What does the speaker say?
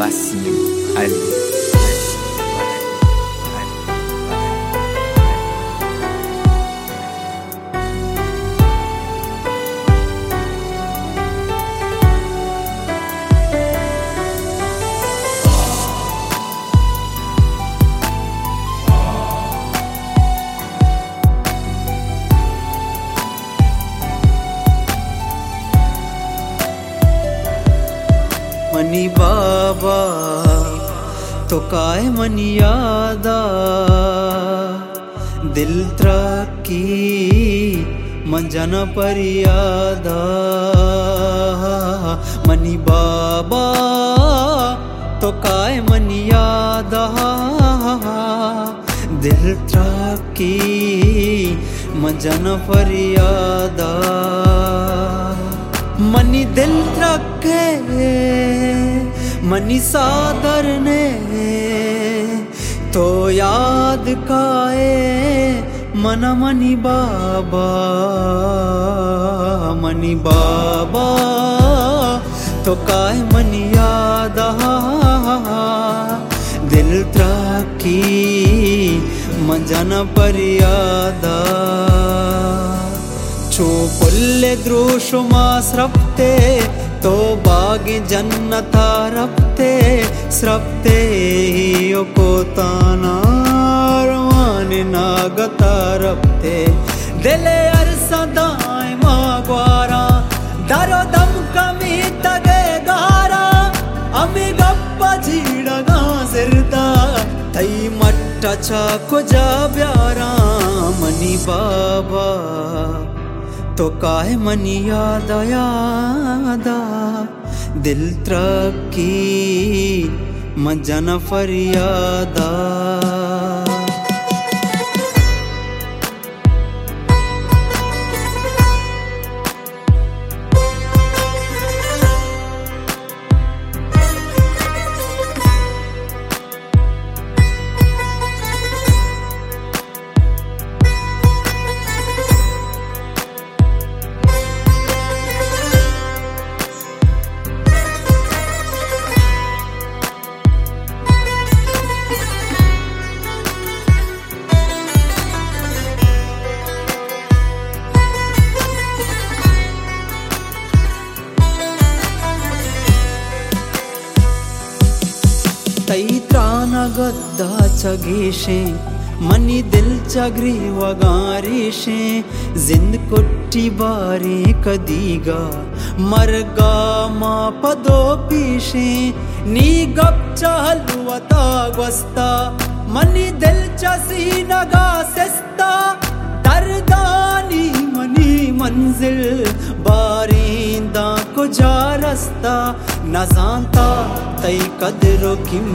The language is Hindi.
Asim Ali. मनी बाबा तो काय मनी यादा दिल त्रकी मंजन परियादा मनी बाबा तो काय मनी यादा दिल त्रकी मंजन परियादा मनी दिल रखे मनी सादर ने तो याद काए मना मनी बाबा तो काय मनी याद दिल त्रकी मंजन परियादा चोपुल्ले द्रोशुमा स्रप्ते तो बागी जन्नता रप्ते स्रप्ते यो कोतानार माने नागता रप्ते दिले अरसदाय मागवारा दारो दम कमी तगे गारा अमी गप्पा झीड़गा सिरदा थई मट्टा चाको जा ब्यारा मनी बाबा तो काहे मनी यादा दिल त्रकी मंजन फरियादा तैत्राना गद्दा चगेशे मनी दिल चगरी वगारेशे जिंद कुट्टी बारे कदीगा मरगा मा पदो पीशे नी गप चहलुवता gwasta मनी दिल चसी नगा सिस्ता दरदानी मनी मंजिल बारिंदा को जा रस्ता न जानता तई कदरो की